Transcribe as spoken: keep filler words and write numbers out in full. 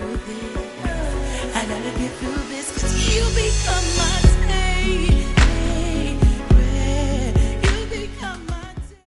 through this. I gotta get through this, 'cause you become my stay.